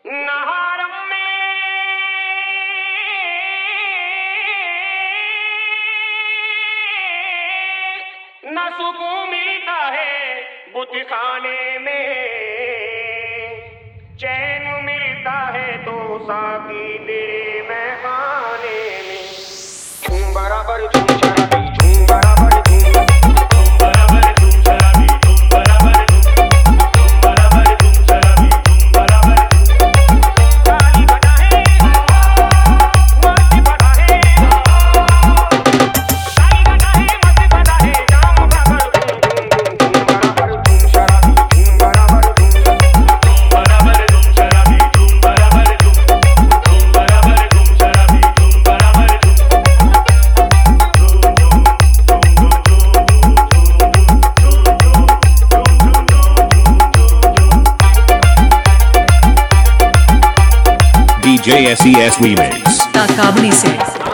नहारम में न सुकून मिलता है, बुतखाने में चैन मिलता है तो साकी तेरे महखाने में। झूम बराबर झूम शराबी, झूम बराबर झूम, झूम बराबर झूम शराबी, झूम बराबर झूम, झूम बराबर झूम शराबी, झूम बराबर झूम। ताली बजा है मस्त बजा है, ताली बजा है मस्त बजा है, जाम बराबर झूम बराबर झूम शराबी, झूम बराबर झूम, झूम बराबर झूम शराबी, झूम बराबर झूम, झूम बराबर झूम शराबी, झूम बराबर झूम। DJ SES Remix काबली से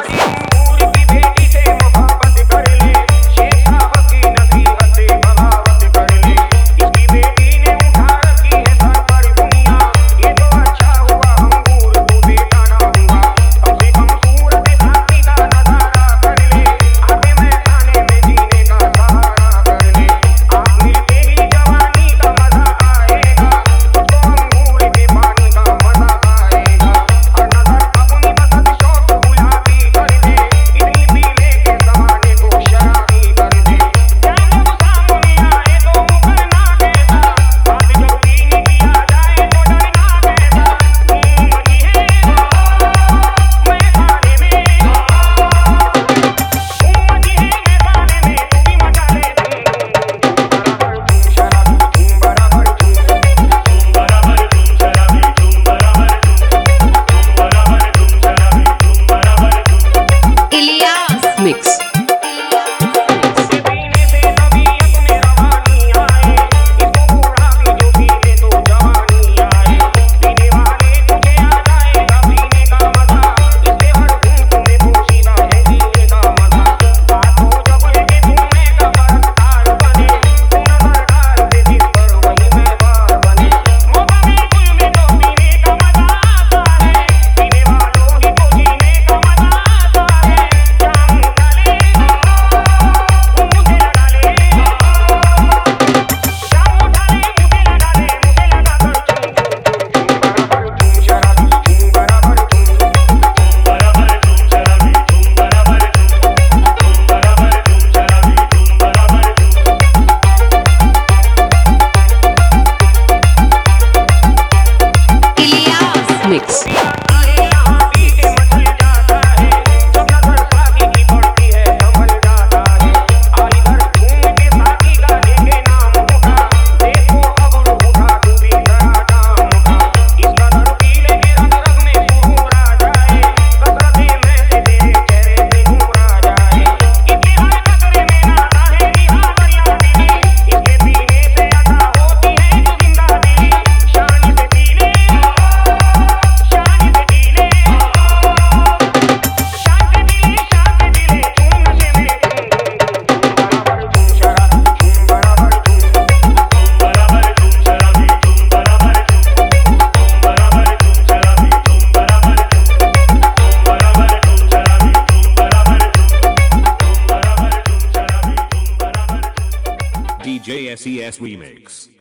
mix. Mix. DJ SES Remix